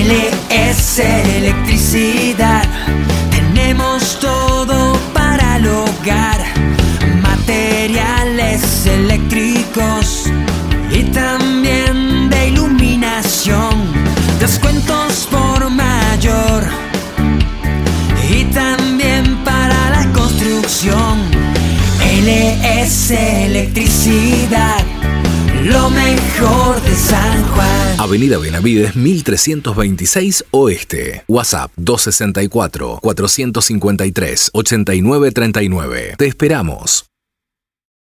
LS Electricidad, tenemos todo para el hogar, materiales eléctricos y también de iluminación, descuentos por mayor y también para la construcción. LS Electricidad, lo mejor de San Juan. Avenida Benavides 1326 Oeste. WhatsApp 264-453-8939. Te esperamos.